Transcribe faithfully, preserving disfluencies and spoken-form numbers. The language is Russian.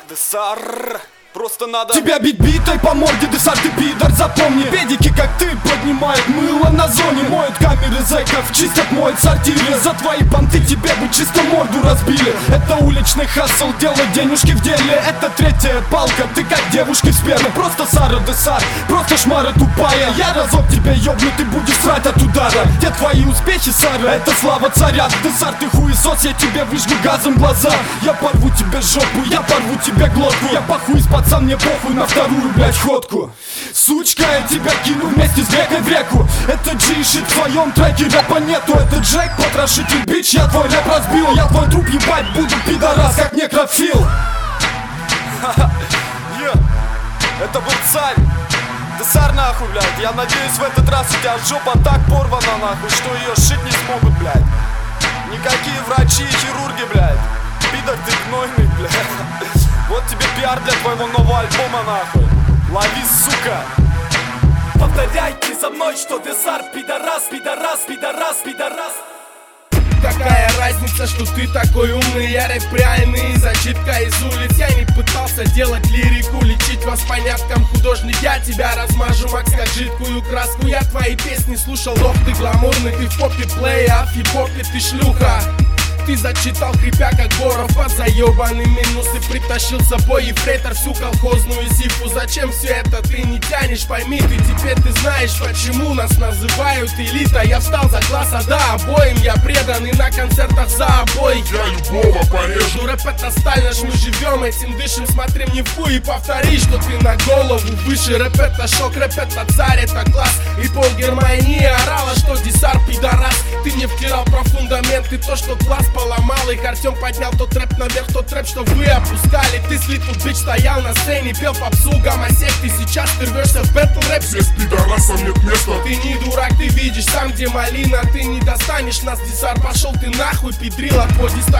Десар, просто надо тебя бить битой по морде, Десар, ты пидор, запомни. Педики, как ты, поднимают мыло на зоне. Моют камеры зэков, чистят, моют сортиры. За твои понты тебе бы чисто морду разбили. Это уличный хасл, делать денежки в деле. Это третья палка, ты как девушки в сперме. Просто Сара, Десар, просто шмара тупая. Я разок тебя ёбну, ты будешь срать от удара. Где твои успехи, Сара? Это слава царя. Десар, ты хуесос, я тебе выжгу газом глаза. Я порву тебе жопу, я порву тебе глотку. Я похуй, пацан, мне похуй на вторую, блять, ходку. Сучка, я тебя кину вместе с грекой в реку. Это G-шит в твоем треке, рэпа нету. Это Джек, потрошитель, бич, я твой рэп разбил. Я твой труп ебать буду, пидорас, как некрофил. Это был царь. Десар, нахуй, блядь. Я надеюсь, в этот раз у тебя жопа так порвана, нахуй, что ее шить не смогут, блядь. Никакие врачи и хирурги, блядь. Пидор ты гнойный, блядь. Вот тебе пиар для твоего нового альбома, нахуй. Лови, сука. Повторяйте за мной, что Десар пидорас, пидорас, пидорас, пидорас. Какая разница, что ты такой умный, я рэп реальный, зачитка из улиц. Я не пытался делать лирику, лечить вас по няткам. Художник, я тебя размажу, Макс, как жидкую краску. Я твои песни слушал, ох ты гламурный, ты в попе плей, а в хип-хопе ты шлюха. Ты зачитал, хрипя как Боров, под заебанный минусы. Притащил с собой ефрейтор, всю колхозную зипу. Зачем все это ты не тянешь, пойми ты. Теперь ты знаешь, почему нас называют элита. Я встал за класса, да, обоим я предан. И на концертах за обоих я любого порежу. Рэп это сталь наш, мы живем этим, дышим. Смотри мне в хуй и повтори, что ты на голову выше. Рэп это шок, рэп это царь, это класс. И пол Германии орала, что Десар пидорас. Ты мне втирал про фундаменты, то, что класс поломал. Их Артем поднял тот рэп наверх, тот рэп, что вы опускали. Ты слит тут, бич, стоял на сцене, пел попсу, гомосек. Ты сейчас ты рвешься в бэтл рэп. Здесь пидорасам нет места. Ты не дурак, ты видишь там, где малина. Ты не достанешь нас, Десар, пошел ты нахуй, педрила. Твой